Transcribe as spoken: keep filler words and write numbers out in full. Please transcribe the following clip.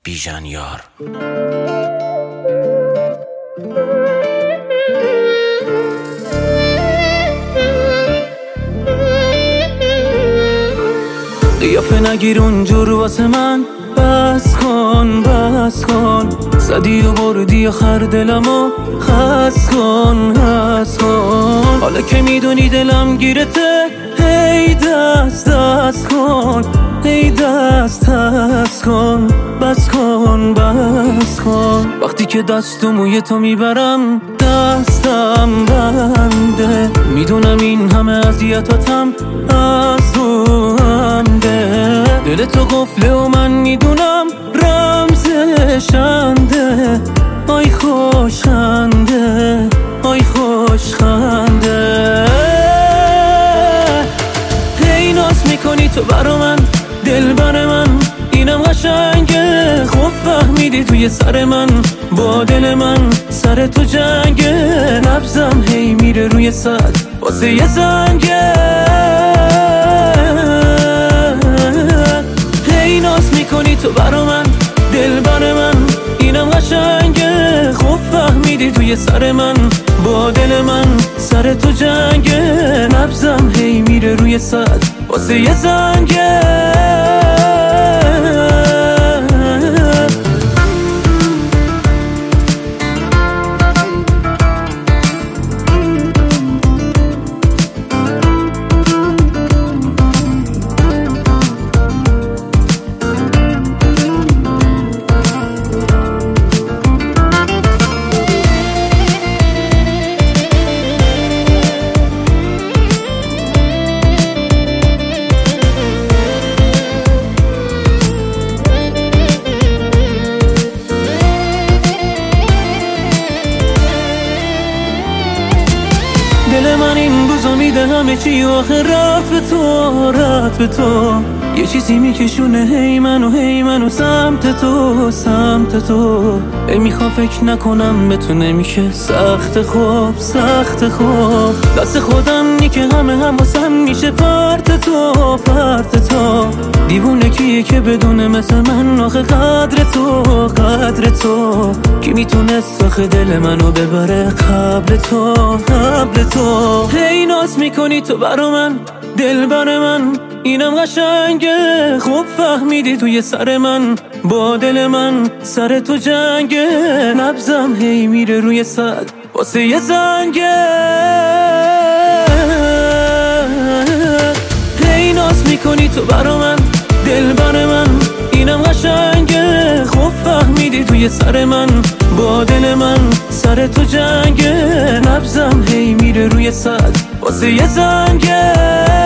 بیژن یار. قیافه نگیر اونجور واسه من، بس کن بس کن، زدی و بردی آخر دلمو، خس کن خس کن. حالا که میدونی دلم گیرته، هی دست دست کن، هی دست دست کن، بس کن بس کن. وقتی که دست و موی تو میبرم دستم بنده، میدونم این همه اذیتاتم از رو همده. دل تو قفله و من میدونم رمزشنده، آی خوشخنده، آی خوشخنده. هی ناز میکنی تو برا من، دل بر من اینم قشنگه. خوب فهمیدی توی سر من، با دل من سر تو جنگه. نبضم هی میره روی صد واسه یه زنگه. هی ناز میکنی تو برا من، دل بر من اینم قشنگه. خوب فهمیدی توی سر من، با دل من سر تو جنگه. نبضم هی میره روی صد واسه یه زنگه. دل من این روزا میده همه چی، آخه رفت به تو رفت به تو. یه چیزی میکشونه هی منو هی منو سمت تو سمت تو. ای میخوام فکر نکنم به تو، نمیشه سخت خوب سخت خوب. دست خودم نی که همه هم واسم میشه پرت تو پرت تو. دیوونه کیه که بدونه مثل من آخه قدر تو قدر تو. کی میتونست آخه دل منو ببره قبل تو قبل تو. هی ناز میکنی تو برا من، دل بر من اینم قشنگه. خوب فهمیدی توی سر من، با دل من سر تو جنگه. نبضم هی میره روی صد واسه یه زنگه. هی ناز میکنی تو برا من، دل بر من اینم قشنگه. خوب فهمیدی توی سر من، با دل من سر تو جنگه. نبضم هی میره روی صد واسه یه زنگه.